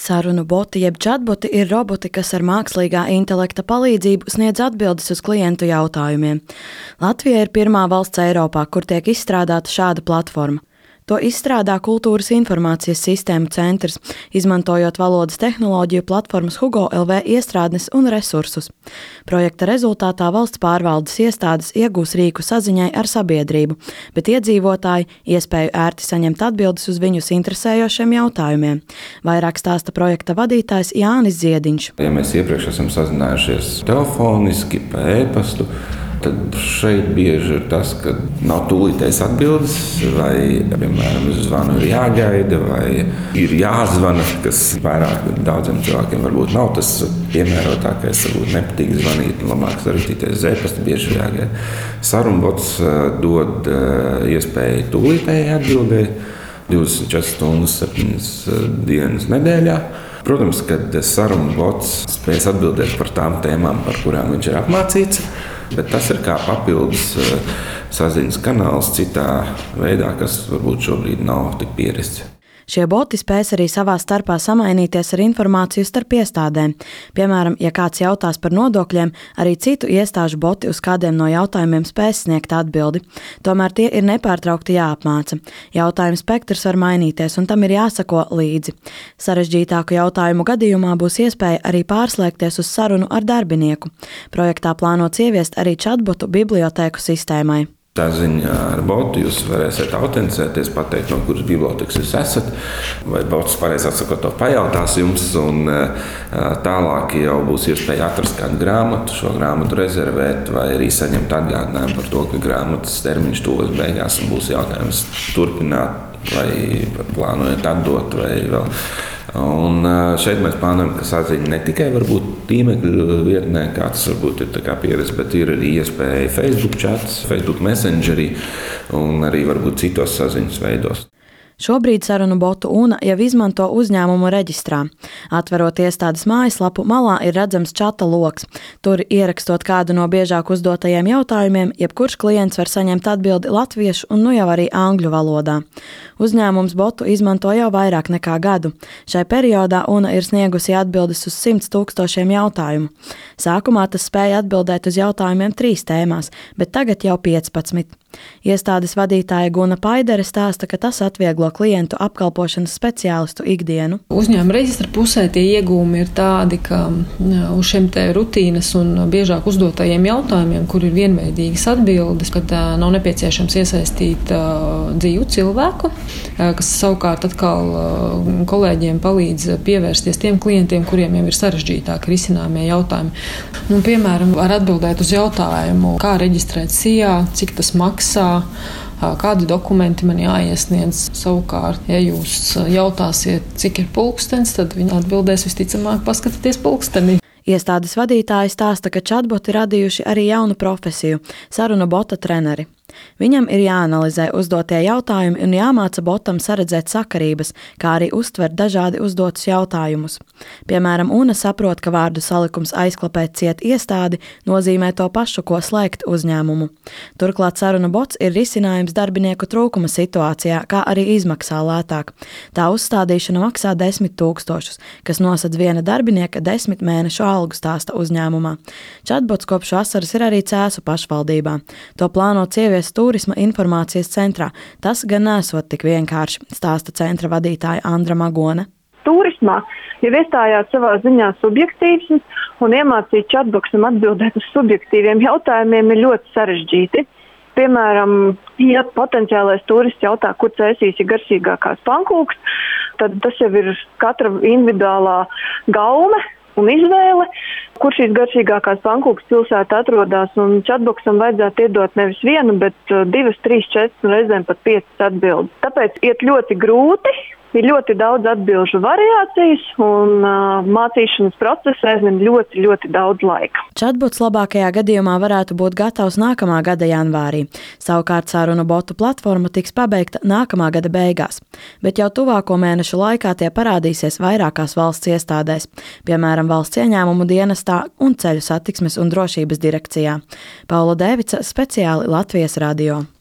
Sarunu boti jeb chatboti ir roboti, kas ar mākslīgā intelekta palīdzību sniedz atbildes uz klientu jautājumiem. Latvija ir pirmā valsts Eiropā, kur tiek izstrādāta šāda platforma. To izstrādā Kultūras informācijas sistēmu centrs, izmantojot valodas tehnoloģiju platformas Hugo LV iestrādnes un resursus. Projekta rezultātā valsts pārvaldes iestādes iegūs rīku saziņai ar sabiedrību, bet iedzīvotāji iespēju ērti saņemt atbildes uz viņus interesējošiem jautājumiem. Vairāk stāsta projekta vadītājs Jānis Ziediņš. Ja mēs iepriekš esam sazinājušies telefoniski, pa e-pastu, tad šeit bieži ir tas, ka nav tūlītējas atbildes, vai, piemēram, uz zvanu ir jāgaida, vai ir jāzvana, kas vairāk daudziem cilvēkiem varbūt nav tas piemērotākais, varbūt nepatīk zvanīt, labāk sarītīties uz e-pastu, bieži ir jāgaida. Sarunbots dod iespēju tūlītējai atbildēji 24 stundas, 7 dienas nedēļā. Protams, kad sarunbots spēs atbildēt par tām tēmām, par kurām viņš ir apmācīts, bet tas ir kā papildus saziņas kanāls citā veidā, kas varbūt šobrīd nav tik pierasts. Šie boti spēs arī savā starpā samainīties ar informāciju starp iestādēm. Piemēram, ja kāds jautās par nodokļiem, arī citu iestāžu boti uz kādiem no jautājumiem spēs sniegt atbildi. Tomēr tie ir nepārtraukti jāapmāca. Jautājumu spektrs var mainīties, un tam ir jāsako līdzi. Sarežģītāku jautājumu gadījumā būs iespēja arī pārslēgties uz sarunu ar darbinieku. Projektā plānots ieviest arī chatbotu bibliotēku sistēmai. Saziņā ar botu jūs varēsiet autenticēties, pateikt, no kuras bibliotekas jūs esat, vai bots pareizāk sakot to pajautās jums, un tālāk jau būs iespēja atrast kādu grāmatu, šo grāmatu rezervēt, vai arī saņemt atgādinājumu par to, ka grāmatas termiņš tuvojas beigās, un būs jautājums turpināt, vai plānojat atdot, vai vēl. Un šeit mēs plānojam, ka saziņa ne tikai varbūt tīmekļa vietnē, kā tas varbūt ir pieredze, bet ir arī iespēja Facebook chats, Facebook Messengerī un arī varbūt citos saziņas veidos. Šobrīd sarunu botu UNA jau izmanto uzņēmumu reģistrā. Atverot iestādes mājaslapu, malā ir redzams čata loks. Tur ierakstot kādu no biežāk uzdotajiem jautājumiem, jebkurš klients var saņemt atbildi latviešu un nu jau arī angļu valodā. Uzņēmums botu izmanto jau vairāk nekā gadu. Šai periodā UNA ir sniegusi atbildes uz 100 000 jautājumu. Sākumā tas spēja atbildēt uz jautājumiem 3 tēmās, bet tagad jau 15. Iestādes vadītāja Guna Paidere stāsta, ka tas atvieglo klientu apkalpošanas speciālistu ikdienu. Uzņēmuma reģistra pusē tie iegūmi ir tādi, ka uz šiem te rutīnas un biežāk uzdotajiem jautājumiem, kur ir vienveidīgas atbildes, kad nav nepieciešams iesaistīt dzīvu cilvēku, kas savukārt atkal kolēģiem palīdz pievērsties tiem klientiem, kuriem jau ir sarežģītāki risināmie jautājumi. Piemēram, var atbildēt uz jautājumu, kā reģistrēt SIA, cik tas maksā, kādi dokumenti man jāiesniedz. Savukārt, ja jūs jautāsiet, cik ir pulkstenis, tad viņi atbildēs visticamāk paskatieties pulkstenī. Iestādes vadītāji stāsta, ka chatboti radījuši arī jaunu profesiju – sarunu bota treneri. Viņam ir jāanalizē uzdotie jautājumi un jāmāca botam saredzēt sakarības, kā arī uztvert dažādi uzdotus jautājumus. Piemēram, UNA saprot, ka vārdu salikums aizklapēt ciet iestādi nozīmē to pašu, ko slēgt uzņēmumu. Turklāt sarunu bots ir risinājums darbinieku trūkuma situācijā, kā arī izmaksā lētāk. Tā uzstādīšana maksā 10 000, kas nosedz viena darbinieka 10 mēnešu algu, stāsta uzņēmumā. Chatbots kopš vasaras ir arī Cēsu pašvaldībā. To plānots ieviest Turisma informācijas centrā. Tas gan nesot tik vienkārši, stāsta centra vadītāja Andra Magone. Turismā jau iestājāt savā ziņā subjektīvs un iemācīt chatboksam atbildēt uz subjektīviem jautājumiem ir ļoti sarežģīti. Piemēram, ja potenciālais turists jautā, kur Cēsīs ir garšīgākās pankūks, tad tas jau ir katra individuālā gaume un izvēle, kur šīs garšīgākās pankūkas pilsēta atrodas, un chatboksam vajadzētu iedot nevis 1, bet 2, 3, 4 un reizēm pat 5 atbildes. Tāpēc iet ļoti grūti, ir ļoti daudz atbilžu variācijas, un mācīšanas procesā aizņem ļoti, ļoti daudz laika. Chatbots labākajā gadījumā varētu būt gatavs nākamā gada janvārī. Savukārt sarunu botu platforma tiks pabeigta nākamā gada beigās. Bet jau tuvāko mēnešu laikā tie parādīsies vairākās valsts iestādēs, piemēram, Valsts ieņēmumu dienestā un Ceļu satiksmes un drošības direkcijā. Paula Dēvica, speciāli Latvijas radio.